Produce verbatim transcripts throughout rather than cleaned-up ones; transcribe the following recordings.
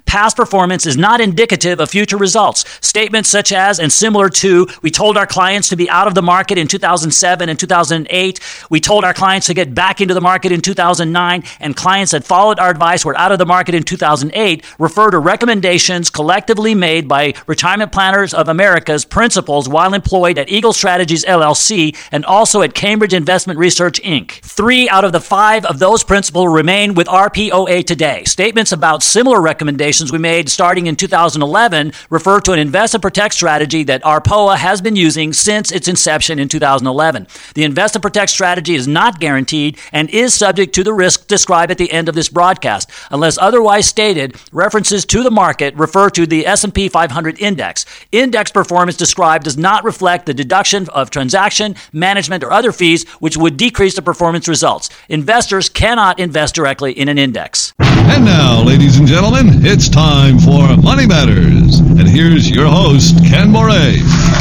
Past performance is not indicative of future results. Statements such as, and similar to, we told our clients to be out of the market in two thousand seven and two thousand eight, we told our clients to get back into the market in two thousand nine, and clients that followed our advice were out of the market in two thousand eight, refer to recommendations collectively made by Retirement Planners of America's principals while employed at Eagle Strategies, L L C, and also at Cambridge Investment Research, Incorporated. Three out of the five of those principals remain with R P O A today. Statements about similar recommendations we made starting in two thousand eleven refer to an invest and protect strategy that R P O A has been using since its inception in two thousand eleven. The invest and protect strategy is not guaranteed and is subject to the risk described at the end of this broadcast. Unless otherwise stated, references to the market refer to the S and P five hundred index. Index performance described does not reflect the deduction of transaction, management, or other fees, which would decrease the performance results. Investors cannot invest directly in an index. And now, ladies and gentlemen, it's time for Money Matters. And here's your host, Ken Moray.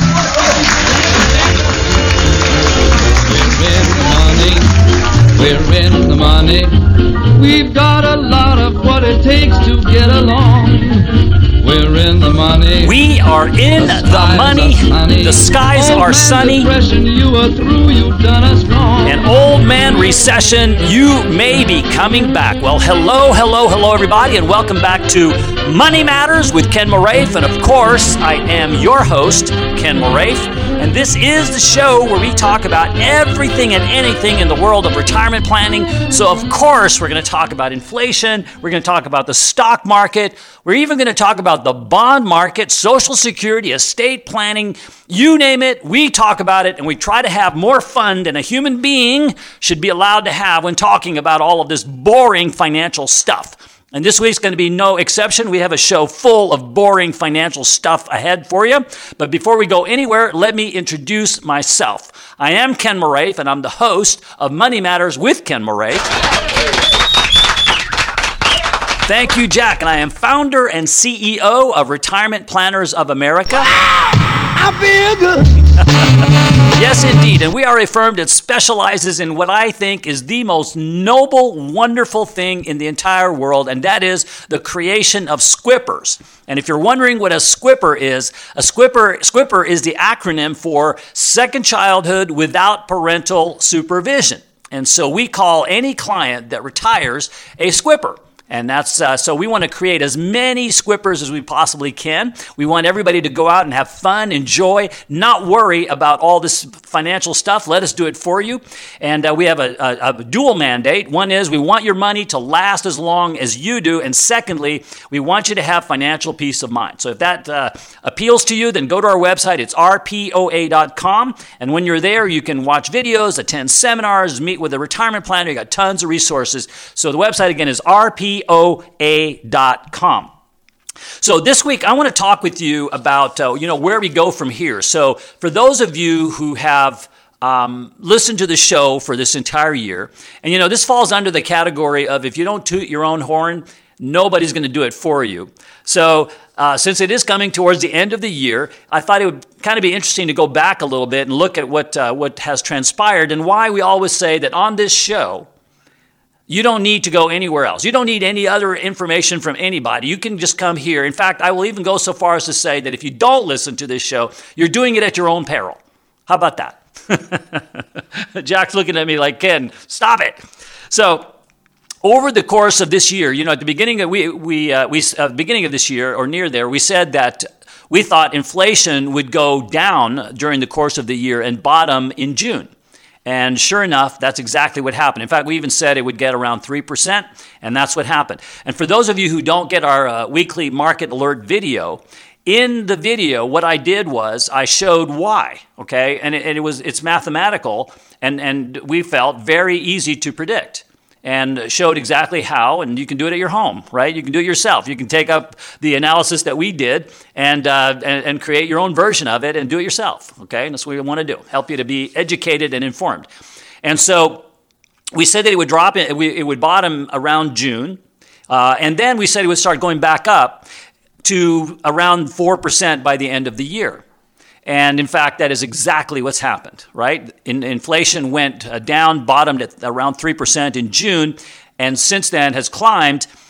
We're in the money. We've got a lot of what it takes to get along. We're in the money. We are in the, the money. The skies are sunny. You are through. You've done us wrong. An old man recession, you may be coming back. Well, hello, hello, hello, everybody, and welcome back to Money Matters with Ken Moraif. And of course, I am your host, Ken Moraif. And this is the show where we talk about everything and anything in the world of retirement planning. So, of course, we're going to talk about inflation. We're going to talk about the stock market. We're even going to talk about the bond market, Social Security, estate planning. You name it, we talk about it, and we try to have more fun than a human being should be allowed to have when talking about all of this boring financial stuff. And this week's going to be no exception. We have a show full of boring financial stuff ahead for you. But before we go anywhere, let me introduce myself. I am Ken Moraif, and I'm the host of Money Matters with Ken Moraif. Thank you, Jack. And I am founder and C E O of Retirement Planners of America. I feel good. Yes, indeed. And we are a firm that specializes in what I think is the most noble, wonderful thing in the entire world, and that is the creation of squippers. And if you're wondering what a squipper is, a squipper, squipper is the acronym for Second Childhood Without Parental Supervision. And so we call any client that retires a squipper. And that's uh, so we want to create as many squippers as we possibly can. We want everybody to go out and have fun, enjoy, not worry about all this financial stuff. Let us do it for you. And uh, we have a, a, a dual mandate. One is we want your money to last as long as you do. And secondly, we want you to have financial peace of mind. So if that uh, appeals to you, then go to our website. It's R P O A dot com. And when you're there, you can watch videos, attend seminars, meet with a retirement planner. You got tons of resources. So the website again is R P O A dot com. So this week, I want to talk with you about, uh, you know, where we go from here. So for those of you who have um, listened to the show for this entire year, and, you know, this falls under the category of if you don't toot your own horn, nobody's going to do it for you. So uh, since it is coming towards the end of the year, I thought it would kind of be interesting to go back a little bit and look at what uh, what has transpired and why we always say that on this show, you don't need to go anywhere else. You don't need any other information from anybody. You can just come here. In fact, I will even go so far as to say that if you don't listen to this show, you're doing it at your own peril. How about that? Jack's looking at me like, Ken, stop it. So over the course of this year, you know, at the beginning of we we uh, we uh, beginning of this year or near there, we said that we thought inflation would go down during the course of the year and bottom in June. And sure enough, that's exactly what happened. In fact, we even said it would get around three percent, and that's what happened. And for those of you who don't get our uh, weekly market alert video, in the video, what I did was I showed why, okay? And it, and it was it's mathematical, and, and we felt very easy to predict. And showed exactly how, and you can do it at your home, right? You can do it yourself. You can take up the analysis that we did and uh, and, and create your own version of it and do it yourself, okay? And that's what we want to do, help you to be educated and informed. And so we said that it would drop, it would bottom around June, uh, and then we said it would start going back up to around four percent by the end of the year. And in fact, that is exactly what's happened, right? In, inflation went uh, down, bottomed at around three percent in June, and since then has climbed.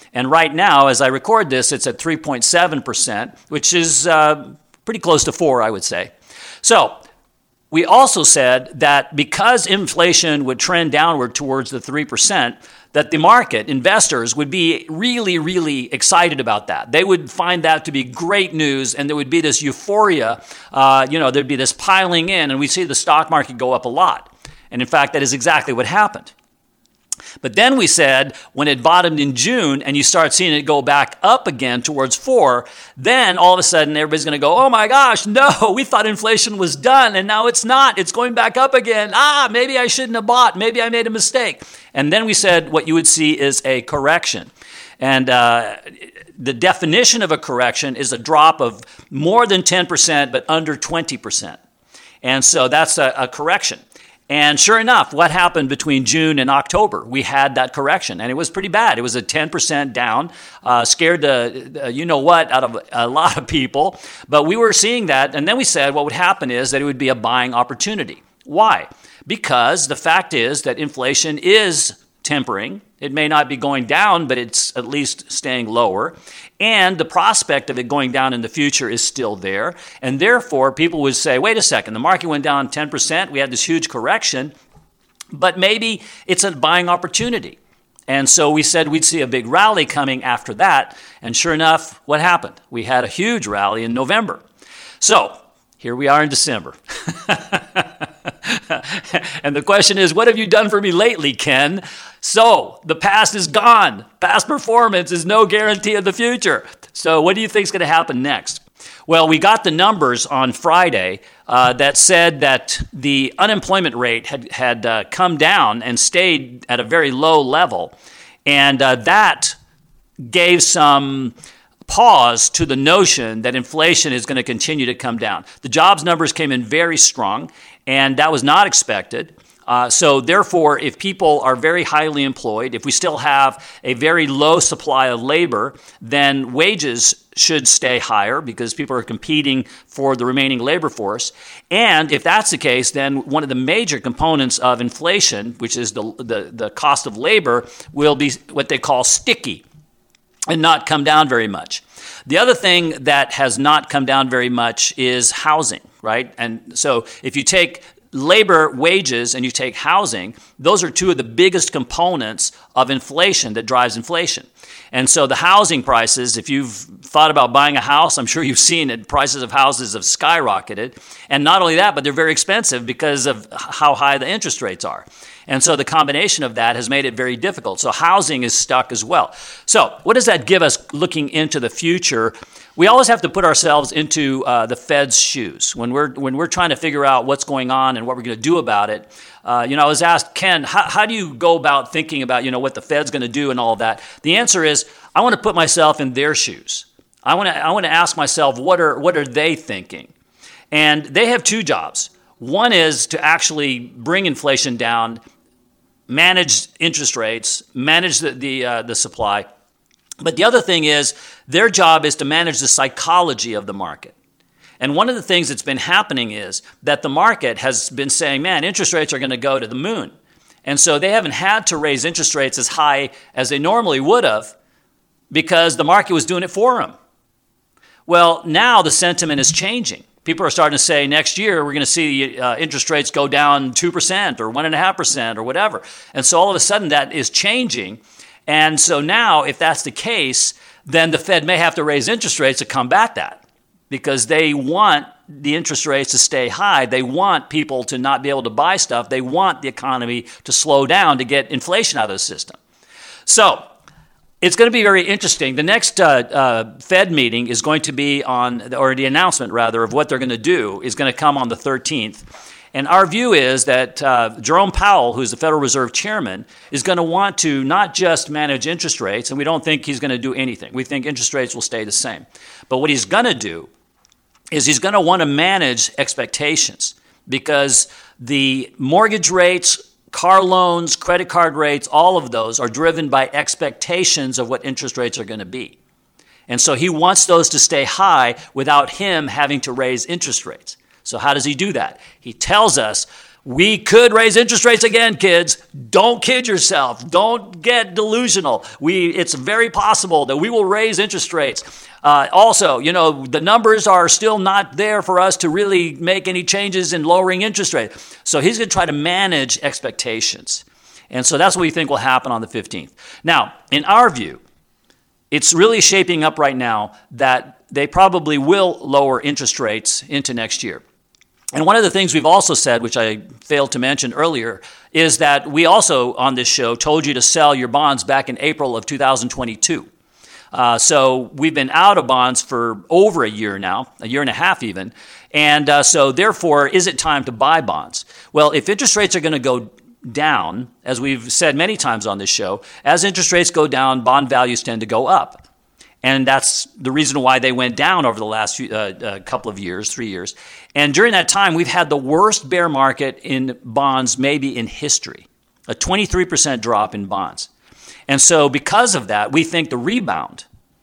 And right now, as I record this, it's at three point seven percent, which is uh, pretty close to four, I would say. So we also said that because inflation would trend downward towards the three percent, that the market, investors, would be really, really excited about that. They would find that to be great news, and there would be this euphoria. Uh, you know, there'd be this piling in, and we'd see the stock market go up a lot. And in fact, that is exactly what happened. But then we said when it bottomed in June and you start seeing it go back up again towards four, then all of a sudden everybody's going to go, oh my gosh, no, we thought inflation was done and now it's not. It's going back up again. Ah, maybe I shouldn't have bought. Maybe I made a mistake. And then we said what you would see is a correction. And uh, the definition of a correction is a drop of more than ten percent but under twenty percent. And so that's a, a correction. And sure enough, what happened between June and October? We had that correction, and it was pretty bad. It was a ten percent down, uh, scared the, uh, you know what, out of a lot of people. But we were seeing that, and then we said what would happen is that it would be a buying opportunity. Why? Because the fact is that inflation is tempering. It may not be going down, but it's at least staying lower. And the prospect of it going down in the future is still there. And therefore, people would say, wait a second, the market went down ten percent. We had this huge correction, but maybe it's a buying opportunity. And so we said we'd see a big rally coming after that. And sure enough, what happened? We had a huge rally in November. So here we are in December. And the question is, what have you done for me lately, Ken? So the past is gone. Past performance is no guarantee of the future. So what do you think is going to happen next? Well, we got the numbers on Friday uh, that said that the unemployment rate had, had uh, come down and stayed at a very low level. And uh, that gave some pause to the notion that inflation is going to continue to come down. The jobs numbers came in very strong, and that was not expected. Uh, so therefore, if people are very highly employed, if we still have a very low supply of labor, then wages should stay higher because people are competing for the remaining labor force. And if that's the case, then one of the major components of inflation, which is the, the, the cost of labor, will be what they call sticky and not come down very much. The other thing that has not come down very much is housing, right? And so if you take labor wages and you take housing, those are two of the biggest components of inflation that drives inflation. And so the housing prices, if you've thought about buying a house, I'm sure you've seen it, prices of houses have skyrocketed. And not only that, but they're very expensive because of how high the interest rates are. And so the combination of that has made it very difficult. So housing is stuck as well. So what does that give us looking into the future? We always have to put ourselves into uh, the Fed's shoes when we're when we're trying to figure out what's going on and what we're going to do about it. Uh, you know, I was asked, Ken, how, how do you go about thinking about, you know, what the Fed's going to do and all of that? The answer is, I want to put myself in their shoes. I want to I want to ask myself, what are what are they thinking? And they have two jobs. One is to actually bring inflation down, manage interest rates, manage the the, uh, the supply. But the other thing is their job is to manage the psychology of the market. And one of the things that's been happening is that the market has been saying, man, interest rates are going to go to the moon. And so they haven't had to raise interest rates as high as they normally would have because the market was doing it for them. Well, now the sentiment is changing. People are starting to say next year we're going to see uh, interest rates go down two percent or one point five percent or whatever. And so all of a sudden that is changing. And so now if that's the case, then the Fed may have to raise interest rates to combat that because they want the interest rates to stay high. They want people to not be able to buy stuff. They want the economy to slow down to get inflation out of the system. So it's going to be very interesting. The next uh, uh, Fed meeting is going to be on, or the announcement rather, of what they're going to do is going to come on the thirteenth. And our view is that uh, Jerome Powell, who's the Federal Reserve Chairman, is going to want to not just manage interest rates, and we don't think he's going to do anything. We think interest rates will stay the same. But what he's going to do is he's going to want to manage expectations because the mortgage rates, car loans, credit card rates, all of those are driven by expectations of what interest rates are going to be. And so he wants those to stay high without him having to raise interest rates. So how does he do that? He tells us We could raise interest rates again, kids. Don't kid yourself. Don't get delusional. We, it's very possible that we will raise interest rates. Uh, also, you know, the numbers are still not there for us to really make any changes in lowering interest rates. So he's going to try to manage expectations. And so that's what we think will happen on the fifteenth. Now, in our view, it's really shaping up right now that they probably will lower interest rates into next year. And one of the things we've also said, which I failed to mention earlier, is that we also on this show told you to sell your bonds back in April of two thousand twenty-two. Uh, so we've been out of bonds for over a year now, a year and a half even. And uh, so therefore, is it time to buy bonds? Well, if interest rates are going to go down, as we've said many times on this show, as interest rates go down, bond values tend to go up. And that's the reason why they went down over the last few, uh, uh, couple of years, three years. And during that time, we've had the worst bear market in bonds maybe in history, a twenty-three percent drop in bonds. And so because of that, we think the rebound,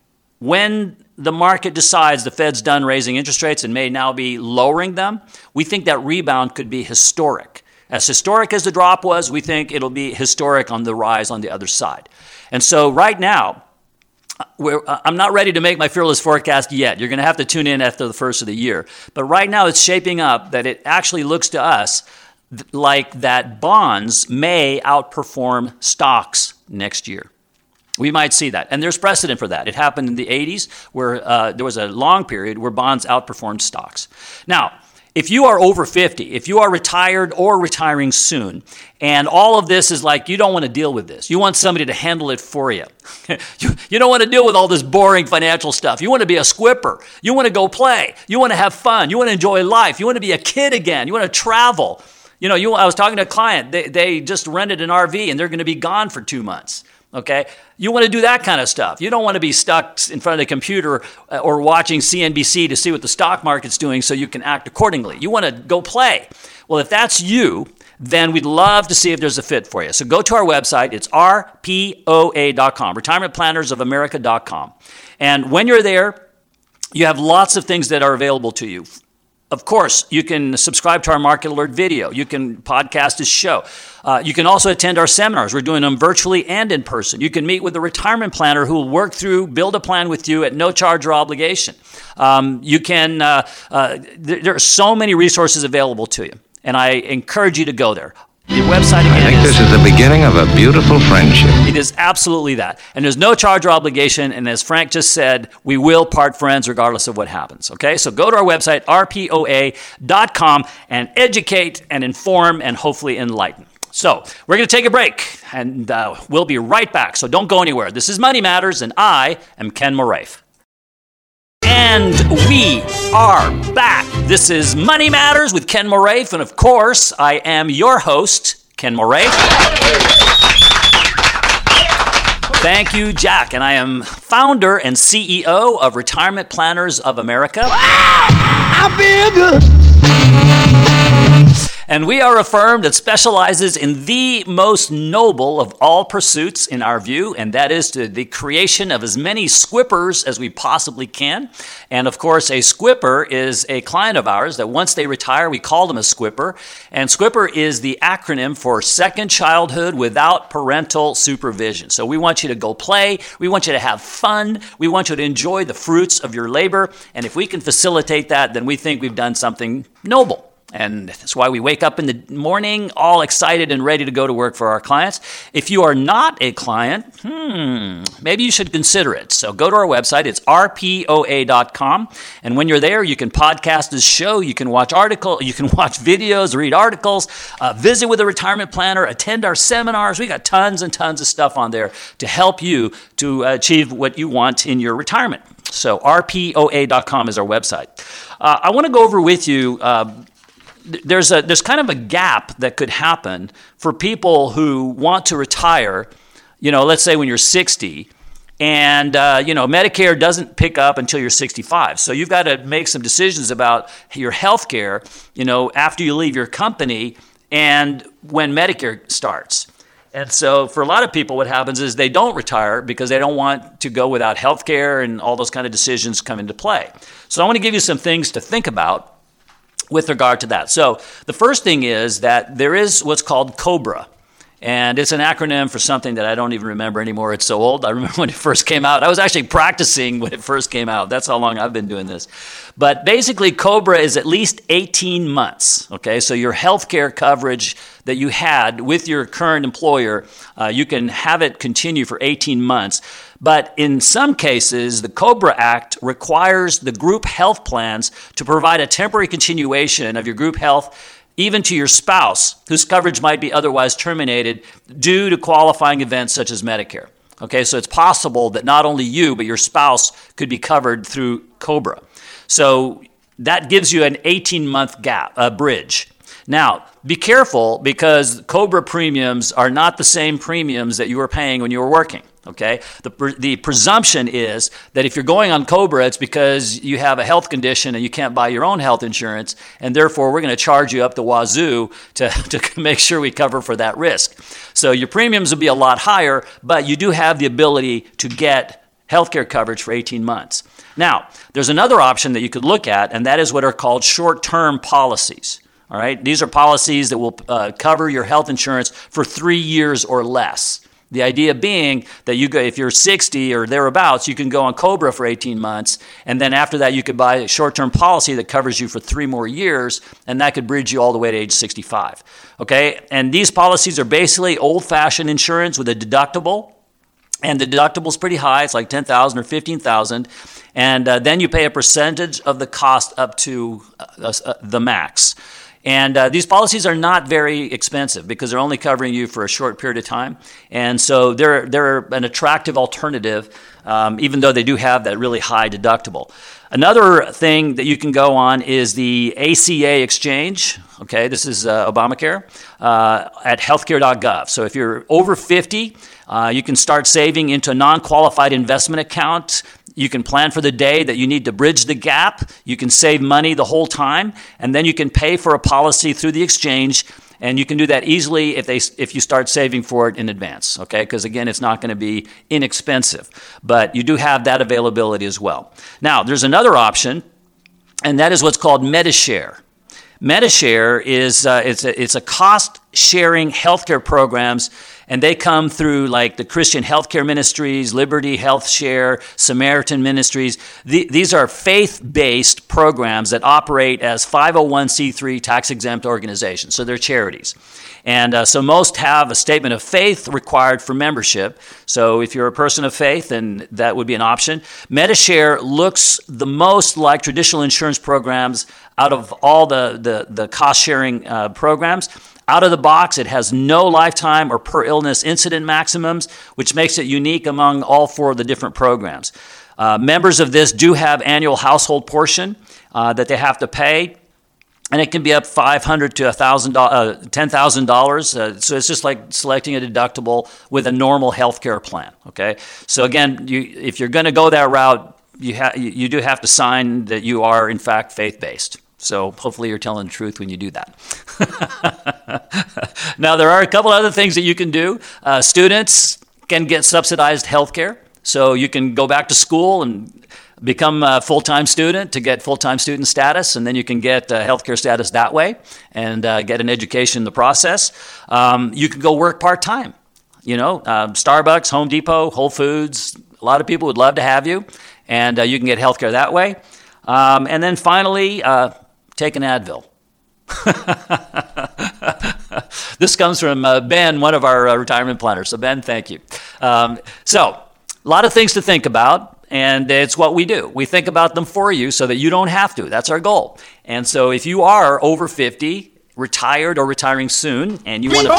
when the market decides the Fed's done raising interest rates and may now be lowering them, we think that rebound could be historic. As historic as the drop was, we think it'll be historic on the rise on the other side. And so right now, We're, I'm not ready to make my fearless forecast yet. You're going to have to tune in after the first of the year. But right now it's shaping up that it actually looks to us th- like that bonds may outperform stocks next year. We might see that. And there's precedent for that. It happened in the eighties where uh, there was a long period where bonds outperformed stocks. Now, if you are over fifty, if you are retired or retiring soon, and all of this is like you don't want to deal with this, you want somebody to handle it for you. you, you don't want to deal with all this boring financial stuff. You want to be a squipper. You want to go play. You want to have fun. You want to enjoy life. You want to be a kid again. You want to travel. You know, you, I was talking to a client. They, they just rented an R V, and they're going to be gone for two months. Okay, you want to do that kind of stuff. You don't want to be stuck in front of the computer or watching C N B C to see what the stock market's doing so you can act accordingly. You want to go play. Well, if that's you, then we'd love to see if there's a fit for you. So go to our website. It's R P O A dot com, retirement planners of america dot com. And when you're there, you have lots of things that are available to you. Of course, you can subscribe to our Market Alert video. You can podcast this show. Uh, you can also attend our seminars. We're doing them virtually and in person. You can meet with a retirement planner who will work through, build a plan with you at no charge or obligation. Um, you can, uh, uh, there, there are so many resources available to you, and I encourage you to go there. The website again I think is, this is the beginning of a beautiful friendship. It is absolutely that. And there's no charge or obligation. And as Frank just said, we will part friends regardless of what happens. Okay? So go to our website, R P O A dot com, and educate and inform and hopefully enlighten. So we're going to take a break, and uh, we'll be right back. So don't go anywhere. This is Money Matters, and I am Ken Moraif. And we are back. This is Money Matters with Ken Moraif, and of course, I am your host, Ken Moraif. Thank you, Jack, and I am founder and C E O of Retirement Planners of America. I feel good. And we are a firm that specializes in the most noble of all pursuits in our view, and that is to the creation of as many squippers as we possibly can. And of course, a squipper is a client of ours that once they retire, we call them a squipper. And squipper is the acronym for second childhood without parental supervision. So we want you to go play. We want you to have fun. We want you to enjoy the fruits of your labor. And if we can facilitate that, then we think we've done something noble. And that's why we wake up in the morning all excited and ready to go to work for our clients. If you are not a client, hmm, maybe you should consider it. So go to our website. It's R P O A dot com. And when you're there, you can podcast this show. You can watch article. You can watch videos, read articles, uh, visit with a retirement planner, attend our seminars. We got tons and tons of stuff on there to help you to achieve what you want in your retirement. So R P O A dot com is our website. Uh, I want to go over with you uh, There's a there's kind of a gap that could happen for people who want to retire, you know, let's say when you're sixty, and, uh, you know, Medicare doesn't pick up until you're sixty-five. So you've got to make some decisions about your health care, you know, after you leave your company and when Medicare starts. And so for a lot of people, what happens is they don't retire because they don't want to go without health care, and all those kind of decisions come into play. So I want to give you some things to think about. with regard to that. So the first thing is that there is what's called COBRA. And it's an acronym for something that I don't even remember anymore. It's so old. I remember when it first came out. I was actually practicing when it first came out. That's how long I've been doing this. But basically, COBRA is at least eighteen months. Okay, so your health care coverage that you had with your current employer, uh, you can have it continue for eighteen months. But in some cases, the COBRA Act requires the group health plans to provide a temporary continuation of your group health even to your spouse, whose coverage might be otherwise terminated due to qualifying events such as Medicare. Okay, so it's possible that not only you, but your spouse could be covered through COBRA. So that gives you an eighteen-month gap, a bridge. Now, be careful because COBRA premiums are not the same premiums that you were paying when you were working. Okay, the the presumption is that if you're going on COBRA, it's because you have a health condition and you can't buy your own health insurance, and therefore we're going to charge you up the wazoo to, to make sure we cover for that risk. So your premiums will be a lot higher, but you do have the ability to get healthcare coverage for eighteen months. Now, there's another option that you could look at, and that is what are called short-term policies. All right, these are policies that will uh, cover your health insurance for three years or less. The idea being that you go, if you're sixty or thereabouts, you can go on COBRA for eighteen months, and then after that you could buy a short-term policy that covers you for three more years, and that could bridge you all the way to age sixty-five. Okay, and these policies are basically old-fashioned insurance with a deductible, and the deductible is pretty high. It's like ten thousand dollars or fifteen thousand dollars, and uh, then you pay a percentage of the cost up to uh, uh, the max. And uh, these policies are not very expensive because they're only covering you for a short period of time. And so they're they're an attractive alternative, um, even though they do have that really high deductible. Another thing that you can go on is the A C A exchange. Okay, this is uh, Obamacare, uh, at healthcare dot gov. So if you're over fifty, uh, you can start saving into a non-qualified investment account. You can plan for the day that you need to bridge the gap. You can save money the whole time, and then you can pay for a policy through the exchange, and you can do that easily if they if you start saving for it in advance, okay? Because, again, it's not going to be inexpensive, but you do have that availability as well. Now, there's another option, and that is what's called Medi-Share. Medi-Share is uh, it's a, it's a cost-sharing healthcare programs, and they come through like the Christian Healthcare Ministries, Liberty Health Share, Samaritan Ministries. The, these are faith-based programs that operate as five oh one c three tax-exempt organizations, so they're charities. And uh, so most have a statement of faith required for membership. So if you're a person of faith, then that would be an option. Medi-Share looks the most like traditional insurance programs out of all the, the, the cost-sharing uh, programs. Out of the box, it has no lifetime or per illness incident maximums, which makes it unique among all four of the different programs. Uh, members of this do have annual household portion uh, that they have to pay, and it can be up five hundred dollars to one thousand dollars, uh, ten thousand dollars. Uh, so it's just like selecting a deductible with a normal health care plan. Okay, so again, you, if you're going to go that route, you, ha- you do have to sign that you are in fact faith-based. So hopefully you're telling the truth when you do that. Now, there are a couple other things that you can do. Uh, students can get subsidized health care. So you can go back to school and become a full-time student to get full-time student status, and then you can get uh, health care status that way and uh, get an education in the process. Um, you can go work part-time. You know, uh, Starbucks, Home Depot, Whole Foods, a lot of people would love to have you, and uh, you can get health care that way. Um, and then finally, uh, take an Advil. This comes from uh, Ben, one of our uh, retirement planners. So Ben, thank you. Um, so a lot of things to think about, and it's what we do. We think about them for you so that you don't have to. That's our goal. And so if you are over fifty, retired or retiring soon, and you want to...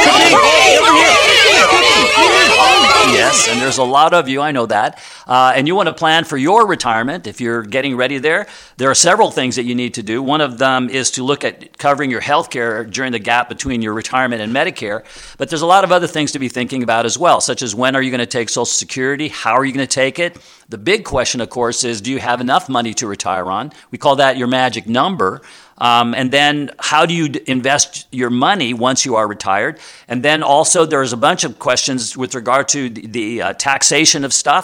Yes, and there's a lot of you, I know that. Uh, and you want to plan for your retirement if you're getting ready there. There are several things that you need to do. One of them is to look at covering your health care during the gap between your retirement and Medicare. But there's a lot of other things to be thinking about as well, such as when are you going to take Social Security? How are you going to take it? The big question, of course, is do you have enough money to retire on? We call that your magic number. Um, and then how do you d- invest your money once you are retired? And then also there's a bunch of questions with regard to the, the uh, taxation of stuff.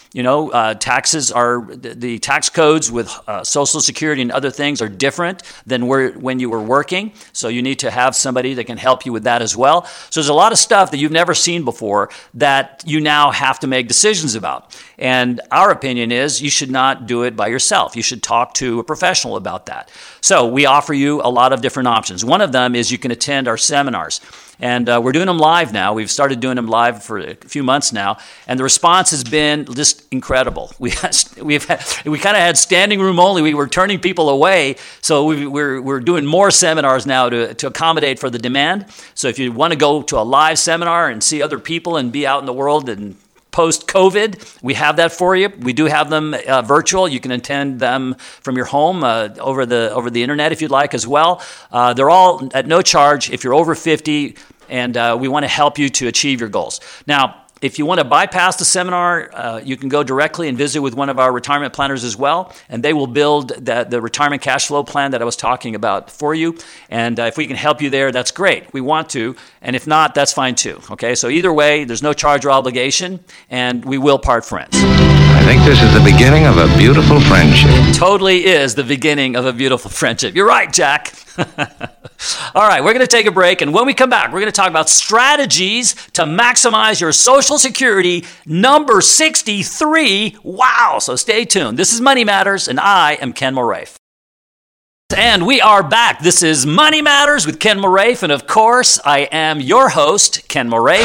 You know, uh, taxes are, the, the tax codes with uh, Social Security and other things are different than where, when you were working. So you need to have somebody that can help you with that as well. So there's a lot of stuff that you've never seen before that you now have to make decisions about. And our opinion is you should not do it by yourself. You should talk to a professional about that. So we offer you a lot of different options. One of them is you can attend our seminars. And uh, we're doing them live now. We've started doing them live for a few months now, and the response has been just incredible. We we've had, we kind of had standing room only. We were turning people away, so we, we're we're doing more seminars now to to accommodate for the demand. So if you want to go to a live seminar and see other people and be out in the world and post-COVID, we have that for you. We do have them uh, virtual. You can attend them from your home uh, over the over the internet if you'd like as well. Uh, they're all at no charge if you're over fifty, and uh, we want to help you to achieve your goals. Now, if you want to bypass the seminar, uh, you can go directly and visit with one of our retirement planners as well, and they will build the, the retirement cash flow plan that I was talking about for you. And uh, if we can help you there, that's great. We want to. And if not, that's fine too. Okay, so either way, there's no charge or obligation, and we will part friends. I think this is the beginning of a beautiful friendship. It totally is the beginning of a beautiful friendship. You're right, Jack. All right, we're going to take a break, and when we come back, we're going to talk about strategies to maximize your Social Security, number sixty-three. Wow, so stay tuned. This is Money Matters, and I am Ken Moraif. And we are back. This is Money Matters with Ken Moraif, and of course, I am your host, Ken Moraif.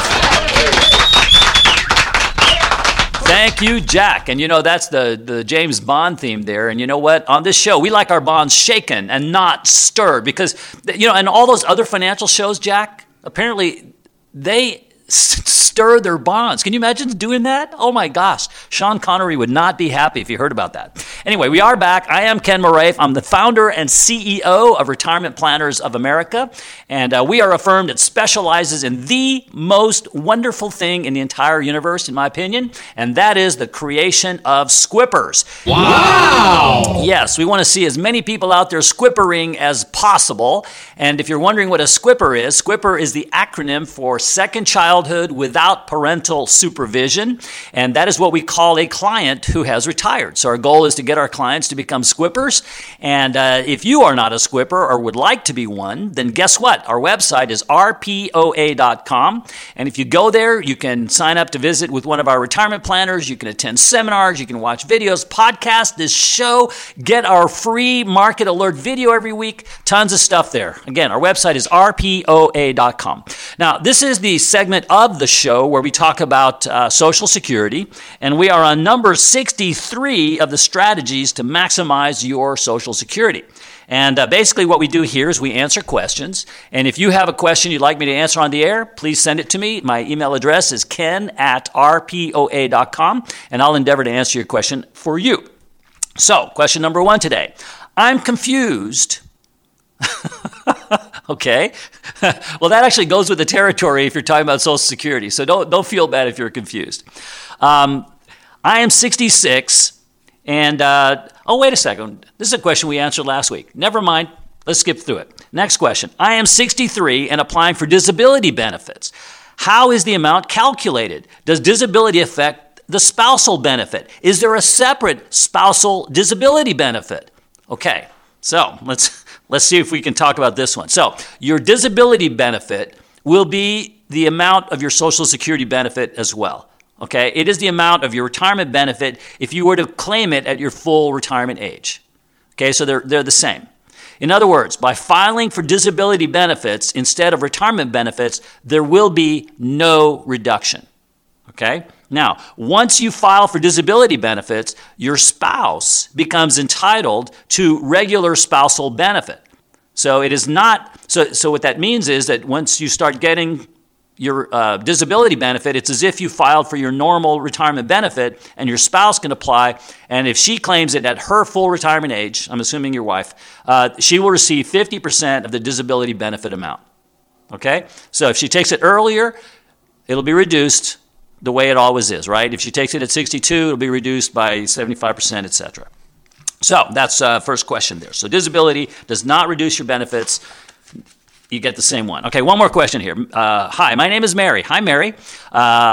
Thank you, Jack. And you know, that's the, the James Bond theme there. And you know what? On this show, we like our bonds shaken and not stirred because, you know, and all those other financial shows, Jack, apparently they stir their bonds. Can you imagine doing that? Oh my gosh. Sean Connery would not be happy if he heard about that. Anyway, we are back. I am Ken Moraif. I'm the founder and C E O of Retirement Planners of America. And uh, we are a firm that specializes in the most wonderful thing in the entire universe, in my opinion, and that is the creation of squippers. Wow! Yes, we want to see as many people out there squippering as possible. And if you're wondering what a squipper is, squipper is the acronym for Second Childhood Without Parental Supervision. And that is what we call a client who has retired. So our goal is to get our clients to become squippers. And uh, if you are not a squipper or would like to be one, then guess what? Our website is R P O A dot com. And if you go there, you can sign up to visit with one of our retirement planners. You can attend seminars. You can watch videos, podcast this show, get our free market alert video every week. Tons of stuff there. Again, our website is R P O A dot com. Now, this is the segment of the show where we talk about uh, Social Security, and we are on number sixty-three of the strategies to maximize your Social Security. And uh, basically what we do here is we answer questions. And if you have a question you'd like me to answer on the air, please send it to me. My email address is ken at R P O A dot com, and I'll endeavor to answer your question for you. So, question number one today. I'm confused. Okay. Well, that actually goes with the territory if you're talking about Social Security. So don't, don't feel bad if you're confused. Um, I am sixty-six. And, uh, oh, wait a second. This is a question we answered last week. Never mind. Let's skip through it. Next question. I am sixty-three and applying for disability benefits. How is the amount calculated? Does disability affect the spousal benefit? Is there a separate spousal disability benefit? Okay, so let's let's see if we can talk about this one. So your disability benefit will be the amount of your Social Security benefit as well. Okay, it is the amount of your retirement benefit if you were to claim it at your full retirement age. Okay, so they're they're the same. In other words, by filing for disability benefits instead of retirement benefits, there will be no reduction. Okay? Now, once you file for disability benefits, your spouse becomes entitled to regular spousal benefit. So it is not so so what that means is that once you start getting your uh, disability benefit, it's as if you filed for your normal retirement benefit and your spouse can apply. And if she claims it at her full retirement age, I'm assuming your wife, uh, she will receive fifty percent of the disability benefit amount. Okay? So if she takes it earlier, it'll be reduced the way it always is, right? If she takes it at sixty-two, it'll be reduced by seventy-five percent, et cetera. So that's uh, first question there. So disability does not reduce your benefits. You get the same one. Okay, one more question here. Uh, hi, my name is Mary. Hi, Mary. Uh,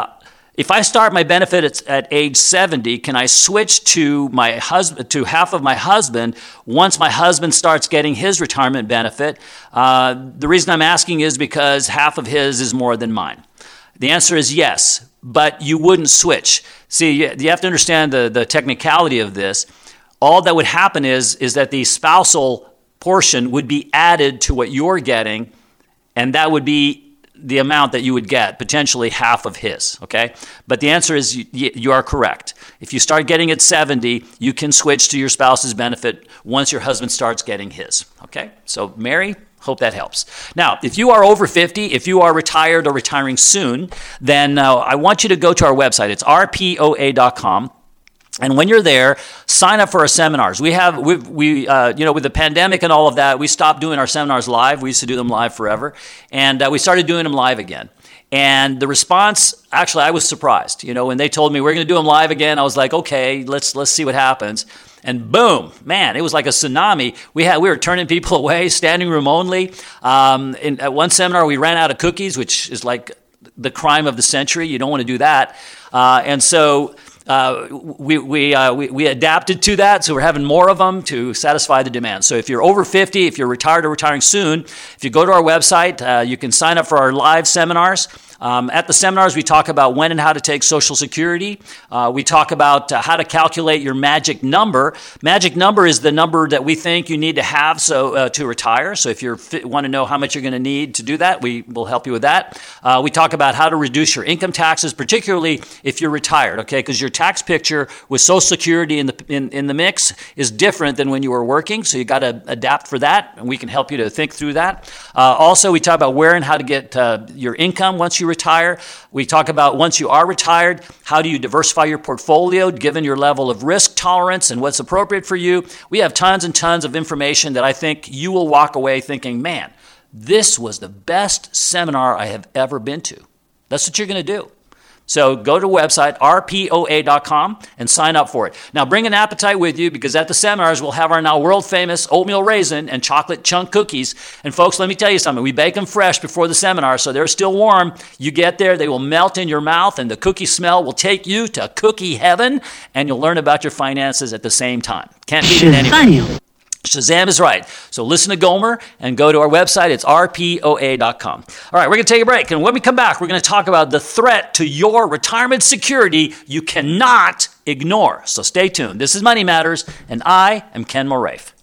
If I start my benefit at age seventy, can I switch to my husband, to half of my husband once my husband starts getting his retirement benefit? Uh, the reason I'm asking is because half of his is more than mine. The answer is yes, but you wouldn't switch. See, you, you have to understand the, the technicality of this. All that would happen is, is that the spousal portion would be added to what you're getting, and that would be the amount that you would get, potentially half of his, okay? But the answer is you, you are correct. If you start getting at seventy, you can switch to your spouse's benefit once your husband starts getting his, okay? So Mary, hope that helps. Now, if you are over fifty, if you are retired or retiring soon, then uh, I want you to go to our website. It's R P O A dot com. And when you're there, sign up for our seminars. We have, we, we uh, you know, with the pandemic and all of that, we stopped doing our seminars live. We used to do them live forever. And uh, we started doing them live again. And the response, actually, I was surprised. You know, when they told me we're going to do them live again, I was like, okay, let's let's see what happens. And boom, man, it was like a tsunami. We had we were turning people away, standing room only. Um, in, at one seminar, we ran out of cookies, which is like the crime of the century. You don't want to do that. Uh, and so Uh, we we, uh, we we adapted to that, so we're having more of them to satisfy the demand. So if you're over fifty, if you're retired or retiring soon, if you go to our website, uh, you can sign up for our live seminars. Um, at the seminars, we talk about when and how to take Social Security. Uh, we talk about uh, how to calculate your magic number. Magic number is the number that we think you need to have so uh, to retire. So if you want to know how much you're going to need to do that, we will help you with that. Uh, we talk about how to reduce your income taxes, particularly if you're retired, okay? Because your tax picture with Social Security in the in, in the mix is different than when you were working. So you got to adapt for that, and we can help you to think through that. Uh, also, we talk about where and how to get uh, your income once you retire. We talk about once you are retired, how do you diversify your portfolio given your level of risk tolerance and what's appropriate for you. We have tons and tons of information that I think you will walk away thinking, man, this was the best seminar I have ever been to. That's what you're going to do. So go to the website, R P O A dot com, and sign up for it. Now, bring an appetite with you, because at the seminars, we'll have our now world-famous oatmeal raisin and chocolate chunk cookies. And folks, let me tell you something. We bake them fresh before the seminar, so they're still warm. You get there, they will melt in your mouth, and the cookie smell will take you to cookie heaven, and you'll learn about your finances at the same time. Can't beat it anyway. Shazam is right. So listen to Gomer and go to our website. It's R P O A dot com. All right, we're going to take a break. And when we come back, we're going to talk about the threat to your retirement security you cannot ignore. So stay tuned. This is Money Matters, and I am Ken Moraif.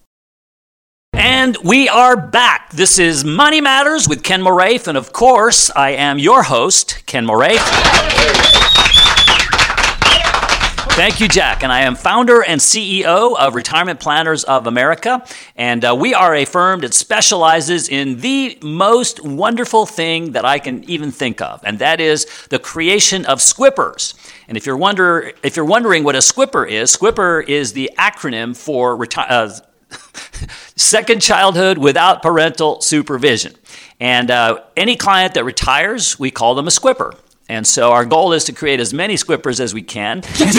And we are back. This is Money Matters with Ken Moraif. And of course, I am your host, Ken Moraif. Thank you, Jack. And I am founder and C E O of Retirement Planners of America. And uh, we are a firm that specializes in the most wonderful thing that I can even think of. And that is the creation of squippers. And if you're wonder if you're wondering what a squipper is, squipper is the acronym for reti- uh, second childhood without parental supervision. And uh, any client that retires, we call them a squipper. And so our goal is to create as many squippers as we can. Yes,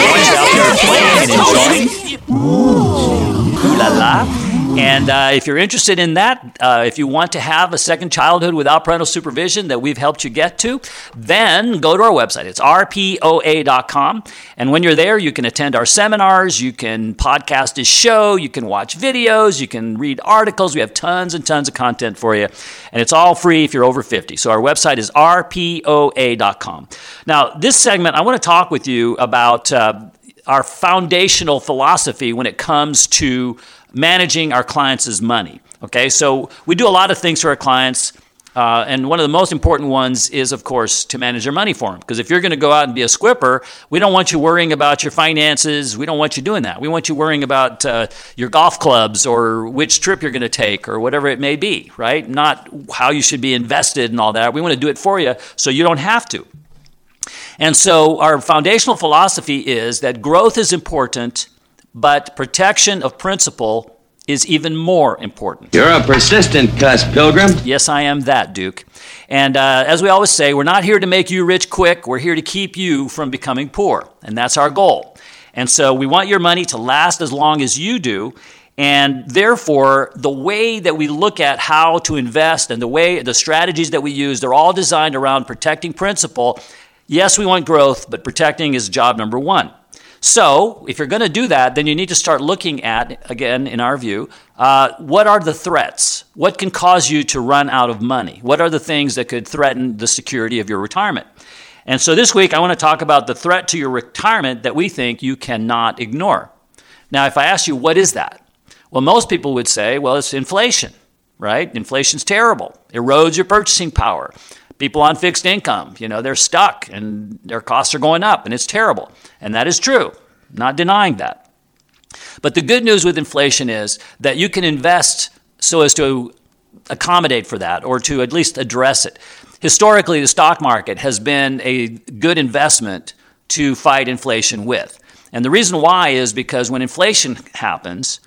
yes, yes, and enjoying. Ooh la la. And uh, if you're interested in that, uh, if you want to have a second childhood without parental supervision that we've helped you get to, then go to our website. It's R P O A dot com. And when you're there, you can attend our seminars, you can podcast this show, you can watch videos, you can read articles. We have tons and tons of content for you. And it's all free if you're over fifty. So our website is R P O A dot com. Now, this segment, I want to talk with you about uh, our foundational philosophy when it comes to managing our clients' money. Okay, so we do a lot of things for our clients, uh, and one of the most important ones is, of course, to manage their money for them. Because if you're going to go out and be a squipper, we don't want you worrying about your finances. We don't want you doing that. We want you worrying about uh, your golf clubs or which trip you're going to take or whatever it may be, right? Not how you should be invested and all that. We want to do it for you so you don't have to. And so our foundational philosophy is that growth is important, but protection of principle is even more important. You're a persistent cuss, Pilgrim. Yes, I am that, Duke. And uh, as we always say, we're not here to make you rich quick. We're here to keep you from becoming poor. And that's our goal. And so we want your money to last as long as you do. And therefore, the way that we look at how to invest and the way the strategies that we use, they're all designed around protecting principle. Yes, we want growth, but protecting is job number one. So if you're going to do that, then you need to start looking at, again, in our view, uh, what are the threats? What can cause you to run out of money? What are the things that could threaten the security of your retirement? And so this week, I want to talk about the threat to your retirement that we think you cannot ignore. Now, if I ask you, what is that? Well, most people would say, well, it's inflation, right? Inflation's terrible. Erodes your purchasing power. People on fixed income, you know, they're stuck and their costs are going up and it's terrible. And that is true. Not denying that. But the good news with inflation is that you can invest so as to accommodate for that or to at least address it. Historically, the stock market has been a good investment to fight inflation with. And the reason why is because when inflation happens,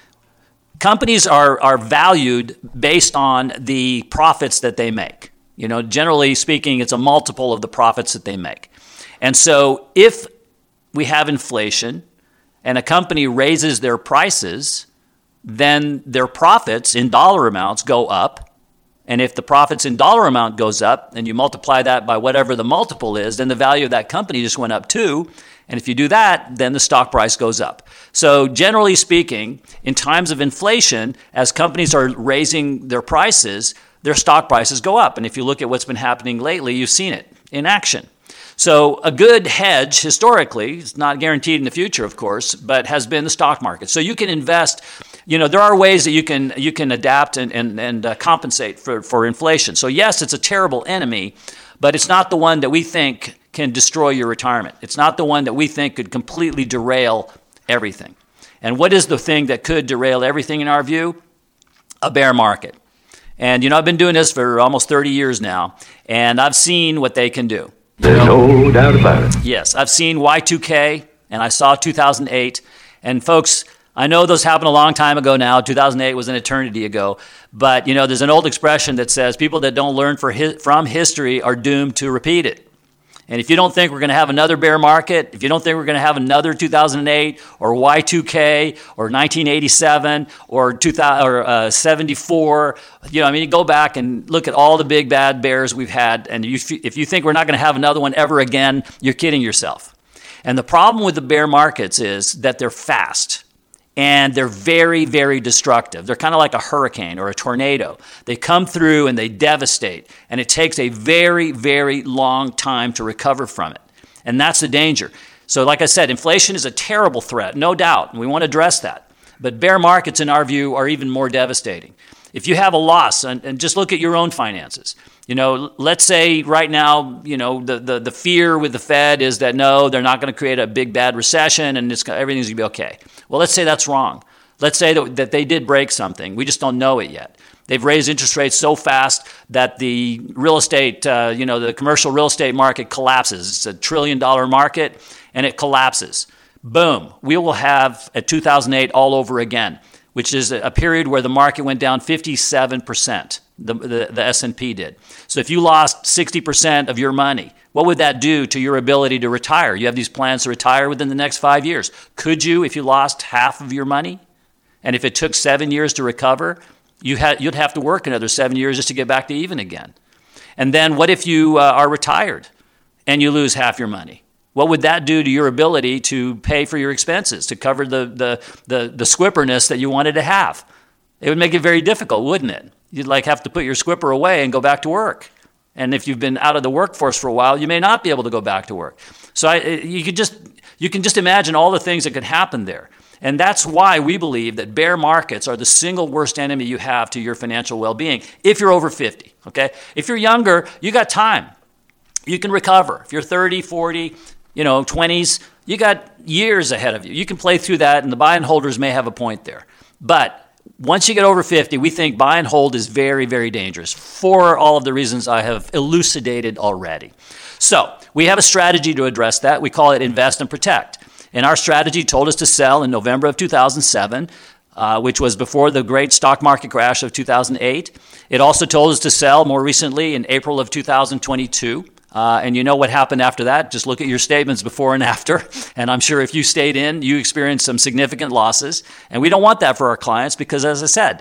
companies are, are valued based on the profits that they make. You know, generally speaking, it's a multiple of the profits that they make. And so if we have inflation and a company raises their prices, then their profits in dollar amounts go up. And if the profits in dollar amount goes up and you multiply that by whatever the multiple is, then the value of that company just went up too. And if you do that, then the stock price goes up. So generally speaking, in times of inflation, as companies are raising their prices, their stock prices go up. And if you look at what's been happening lately, you've seen it in action. So a good hedge historically, it's not guaranteed in the future, of course, but has been the stock market. So you can invest, you know, there are ways that you can you can adapt and, and, and uh, compensate for, for inflation. So yes, it's a terrible enemy, but it's not the one that we think can destroy your retirement. It's not the one that we think could completely derail everything. And what is the thing that could derail everything in our view? A bear market. And, you know, I've been doing this for almost thirty years now, and I've seen what they can do. There's no doubt about it. Yes, I've seen Y two K, and I saw two thousand eight. And, folks, I know those happened a long time ago now. two thousand eight was an eternity ago. But, you know, there's an old expression that says people that don't learn for hi- from history are doomed to repeat it. And if you don't think we're going to have another bear market, if you don't think we're going to have another two thousand eight or Y two K or nineteen eighty-seven or two thousand or uh, seventy-four, you know, I mean, you go back and look at all the big bad bears we've had, and you, if you think we're not going to have another one ever again, you're kidding yourself. And the problem with the bear markets is that they're fast. And they're very, very destructive. They're kind of like a hurricane or a tornado. They come through and they devastate. And it takes a very, very long time to recover from it. And that's the danger. So like I said, inflation is a terrible threat, no doubt. And we want to address that. But bear markets, in our view, are even more devastating. If you have a loss, and, and just look at your own finances. You know, let's say right now, you know, the, the, the fear with the Fed is that, no, they're not going to create a big, bad recession and it's, everything's going to be okay. Well, let's say that's wrong. Let's say that, that they did break something. We just don't know it yet. They've raised interest rates so fast that the real estate, uh, you know, the commercial real estate market collapses. It's a trillion dollar market and it collapses. Boom. We will have a two thousand eight all over again, which is a period where the market went down fifty-seven percent. The, the, the S and P did. So if you lost sixty percent of your money, what would that do to your ability to retire? You have these plans to retire within the next five years. Could you, if you lost half of your money? And if it took seven years to recover, you had, you'd have to work another seven years just to get back to even again. And then what if you uh, are retired and you lose half your money? What would that do to your ability to pay for your expenses, to cover the, the, the, the squipperness that you wanted to have? It would make it very difficult, wouldn't it? You'd like have to put your squipper away and go back to work. And if you've been out of the workforce for a while, you may not be able to go back to work. So I, you could just you can just imagine all the things that could happen there. And that's why we believe that bear markets are the single worst enemy you have to your financial well-being if you're over fifty, okay? If you're younger, you got time. You can recover. If you're thirty, forty, you know, twenties, you got years ahead of you. You can play through that, and the buy and holders may have a point there. But once you get over fifty, we think buy and hold is very, very dangerous for all of the reasons I have elucidated already. So we have a strategy to address that. We call it invest and protect. And our strategy told us to sell in November of two thousand seven, uh, which was before the great stock market crash of two thousand eight. It also told us to sell more recently in April of two thousand twenty-two. Uh, and you know what happened after that? Just look at your statements before and after. And I'm sure if you stayed in, you experienced some significant losses. And we don't want that for our clients because, as I said,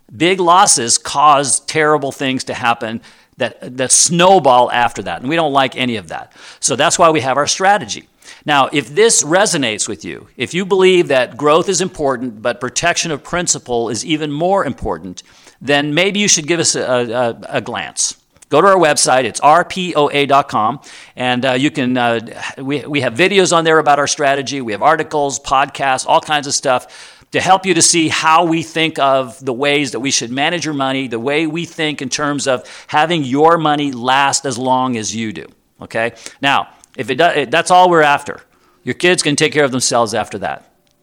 Big losses cause terrible things to happen that, that snowball after that. And we don't like any of that. So that's why we have our strategy. Now, if this resonates with you, if you believe that growth is important, but protection of principal is even more important, then maybe you should give us a, a, a glance. Go to our website. It's R P O A dot com, and uh, you can. Uh, we we have videos on there about our strategy. We have articles, podcasts, all kinds of stuff to help you to see how we think of the ways that we should manage your money, the way we think in terms of having your money last as long as you do. Okay. Now, if it does, that's all we're after. Your kids can take care of themselves after that.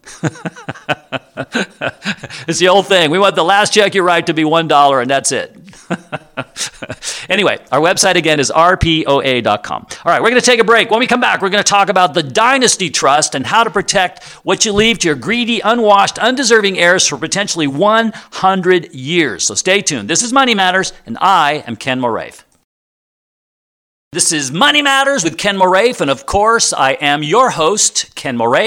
It's the old thing. We want the last check you write to be one dollar, and that's it. Anyway, our website again is R P O A dot com. All right, we're going to take a break. When we come back, we're going to talk about the Dynasty Trust and how to protect what you leave to your greedy, unwashed, undeserving heirs for potentially one hundred years. So stay tuned. This is Money Matters, and I am Ken Moraif. This is Money Matters with Ken Moraif, and of course, I am your host, Ken Moraif.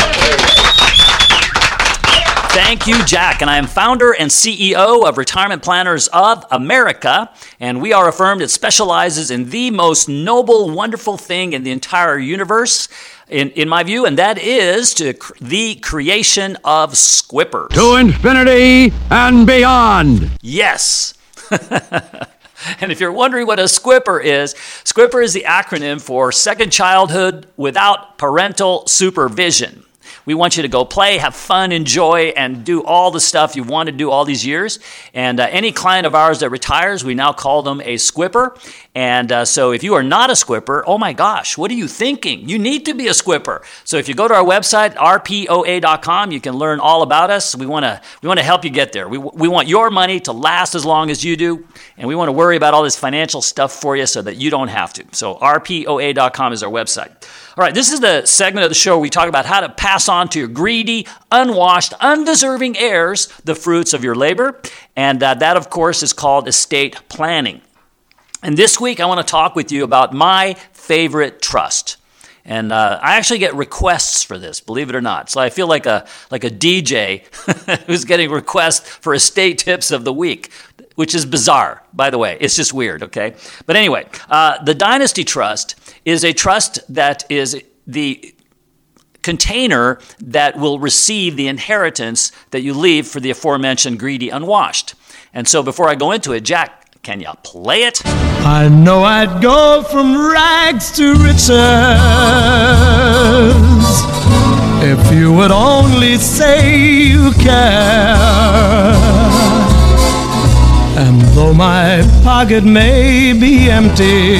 Thank you, Jack, and I am founder and C E O of Retirement Planners of America, and we are a firm that specializes in the most noble, wonderful thing in the entire universe, in, in my view, and that is to cr- the creation of squippers. To infinity and beyond. Yes. And if you're wondering what a squipper is, squipper is the acronym for Second Childhood Without Parental Supervision. We want you to go play, have fun, enjoy, and do all the stuff you want to do all these years. And uh, any client of ours that retires, we now call them a squipper. And uh, so if you are not a squipper, oh my gosh, what are you thinking? You need to be a squipper. So if you go to our website, R P O A dot com, you can learn all about us. We want to we want to help you get there. We, we want your money to last as long as you do, and we want to worry about all this financial stuff for you so that you don't have to. So R P O A dot com is our website. All right, this is the segment of the show where we talk about how to pass on to your greedy, unwashed, undeserving heirs the fruits of your labor. And uh, that, of course, is called estate planning. And this week, I want to talk with you about my favorite trust. And uh, I actually get requests for this, believe it or not. So I feel like a like a D J who's getting requests for estate tips of the week, which is bizarre, by the way. It's just weird, okay? But anyway, uh, the Dynasty Trust is a trust that is the container that will receive the inheritance that you leave for the aforementioned greedy unwashed. And so before I go into it, Jack, can you play it? I know I'd go from rags to riches if you would only say you care. And though my pocket may be empty,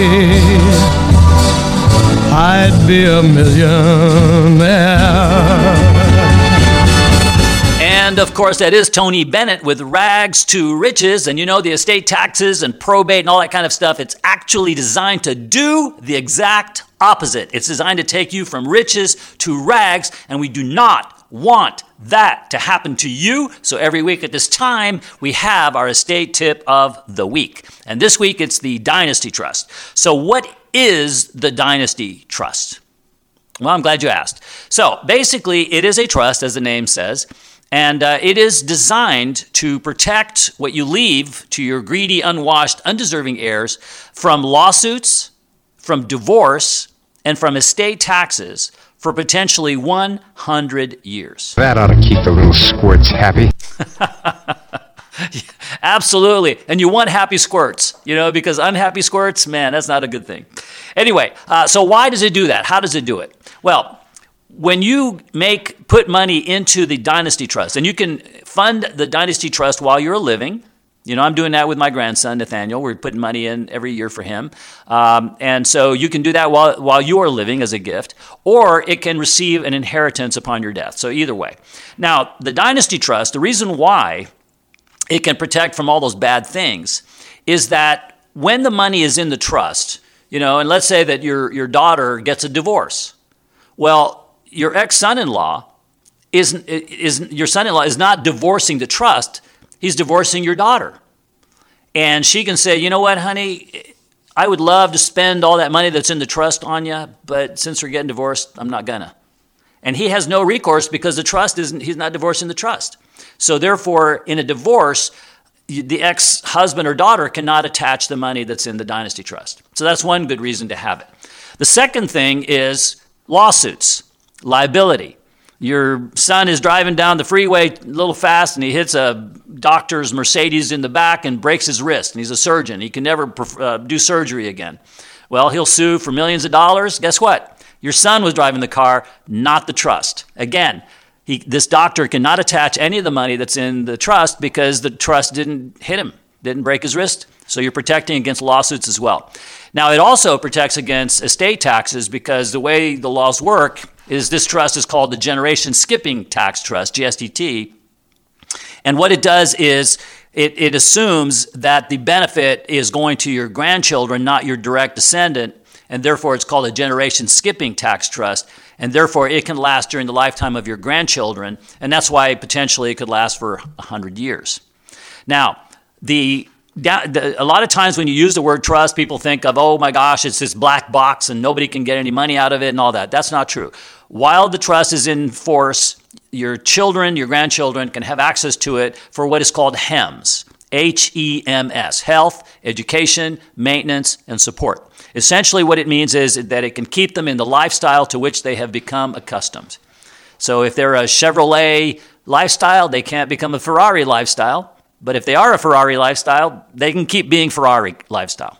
I'd be a millionaire. And of course, that is Tony Bennett with Rags to Riches. And you know, the estate taxes and probate and all that kind of stuff, it's actually designed to do the exact opposite. It's designed to take you from riches to rags, and we do not want that to happen to you. So every week at this time, we have our estate tip of the week. And this week, it's the Dynasty Trust. So what is the Dynasty Trust? Well, I'm glad you asked. So basically, it is a trust, as the name says, and uh, it is designed to protect what you leave to your greedy, unwashed, undeserving heirs from lawsuits, from divorce, and from estate taxes for potentially one hundred years. That ought to keep the little squirts happy. Absolutely. And you want happy squirts, you know, because unhappy squirts, man, that's not a good thing. Anyway, uh, so why does it do that? How does it do it? Well, when you make put money into the Dynasty Trust, and you can fund the Dynasty Trust while you're living. You know, I'm doing that with my grandson, Nathaniel. We're putting money in every year for him. Um, and so you can do that while, while you are living as a gift, or it can receive an inheritance upon your death. So either way. Now, the Dynasty Trust, the reason why it can protect from all those bad things is that when the money is in the trust, you know, and let's say that your, your daughter gets a divorce. Well, your ex-son-in-law is, is your son-in-law is not divorcing the trust. He's divorcing your daughter. And she can say, you know what, honey, I would love to spend all that money that's in the trust on you, but since we're getting divorced, I'm not gonna. And he has no recourse because the trust isn't, he's not divorcing the trust. So therefore, in a divorce, the ex-husband or daughter cannot attach the money that's in the dynasty trust. So that's one good reason to have it. The second thing is lawsuits, liability. Your son is driving down the freeway a little fast and he hits a doctor's Mercedes in the back and breaks his wrist, and he's a surgeon. He can never uh, do surgery again. Well, he'll sue for millions of dollars. Guess what? Your son was driving the car, not the trust. Again, he, this doctor cannot attach any of the money that's in the trust because the trust didn't hit him, didn't break his wrist. So you're protecting against lawsuits as well. Now, it also protects against estate taxes because the way the laws work is this trust is called the Generation Skipping Tax Trust, G S T T. And what it does is it, it assumes that the benefit is going to your grandchildren, not your direct descendant, and therefore it's called a Generation Skipping Tax Trust, and therefore it can last during the lifetime of your grandchildren, and that's why potentially it could last for one hundred years. Now, the a lot of times when you use the word trust, people think of, oh my gosh, it's this black box and nobody can get any money out of it and all that. That's not true. While the trust is in force, your children, your grandchildren can have access to it for what is called HEMS, H E M S, health, education, maintenance, and support. Essentially what it means is that it can keep them in the lifestyle to which they have become accustomed. So if they're a Chevrolet lifestyle, they can't become a Ferrari lifestyle. But if they are a Ferrari lifestyle, they can keep being Ferrari lifestyle.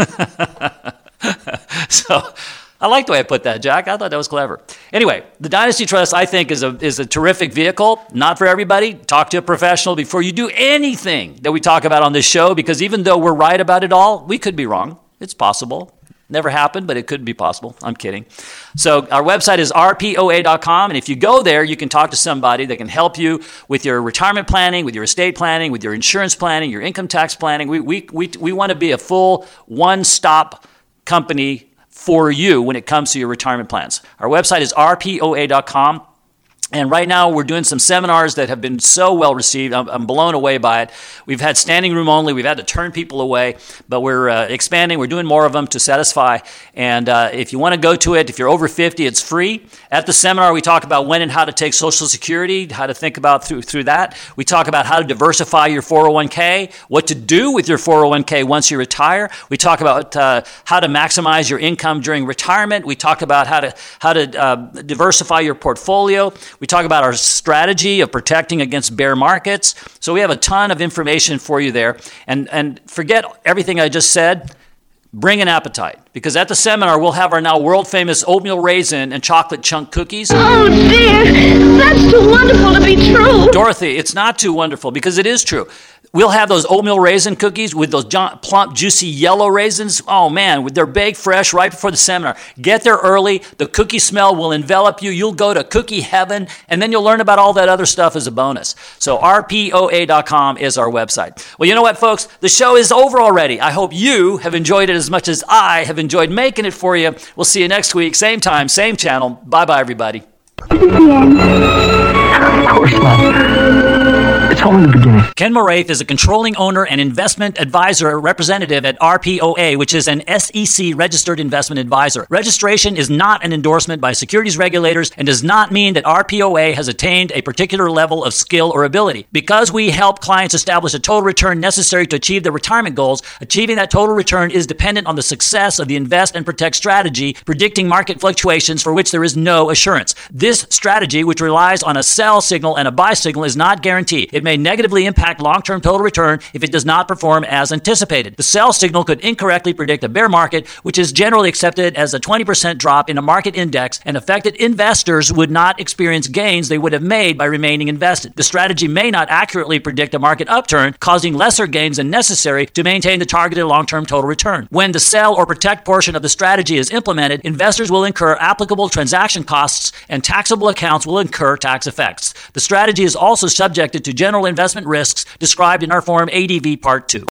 So I like the way I put that, Jack. I thought that was clever. Anyway, the Dynasty Trust, I think, is a is a terrific vehicle. Not for everybody. Talk to a professional before you do anything that we talk about on this show, because even though we're right about it all, we could be wrong. It's possible. Never happened, but it could be possible. I'm kidding. So our website is R P O A dot com, and if you go there, you can talk to somebody that can help you with your retirement planning, with your estate planning, with your insurance planning, your income tax planning. We we we we want to be a full one-stop company for you when it comes to your retirement plans. Our website is R P O A dot com. And right now we're doing some seminars that have been so well received. I'm, I'm blown away by it. We've had standing room only. We've had to turn people away, but we're uh, expanding. We're doing more of them to satisfy. And uh, if you want to go to it, if you're over fifty, it's free. At the seminar, we talk about when and how to take Social Security, how to think about through through that. We talk about how to diversify your four oh one k, what to do with your four oh one k once you retire. We talk about uh, how to maximize your income during retirement. We talk about how to how to uh, diversify your portfolio. We talk about our strategy of protecting against bear markets. So we have a ton of information for you there. And and forget everything I just said. Bring an appetite, because at the seminar we'll have our now world-famous oatmeal raisin and chocolate chunk cookies. Oh dear, that's too wonderful to be true. Dorothy, it's not too wonderful, because it is true. We'll have those oatmeal raisin cookies with those plump, juicy yellow raisins. Oh man, they're baked fresh right before the seminar. Get there early. The cookie smell will envelop you. You'll go to cookie heaven, and then you'll learn about all that other stuff as a bonus. So R P O A dot com is our website. Well, you know what, folks? The show is over already. I hope you have enjoyed it as much as I have enjoyed making it for you. We'll see you next week. Same time, same channel. Bye-bye, everybody. This is the end. Of course not. It's all in the beginning. Ken Moraith is a controlling owner and investment advisor representative at R P O A, which is an S E C-registered investment advisor. Registration is not an endorsement by securities regulators and does not mean that R P O A has attained a particular level of skill or ability. Because we help clients establish a total return necessary to achieve their retirement goals, achieving that total return is dependent on the success of the invest and protect strategy, predicting market fluctuations for which there is no assurance. This strategy, which relies on a sell signal and a buy signal, is not guaranteed. It may negatively impact long-term total return if it does not perform as anticipated. The sell signal could incorrectly predict a bear market, which is generally accepted as a twenty percent drop in a market index, and affected investors would not experience gains they would have made by remaining invested. The strategy may not accurately predict a market upturn, causing lesser gains than necessary to maintain the targeted long-term total return. When the sell or protect portion of the strategy is implemented, investors will incur applicable transaction costs and taxable accounts will incur tax effects. The strategy is also subjected to general investment risks described in our Form A D V Part two.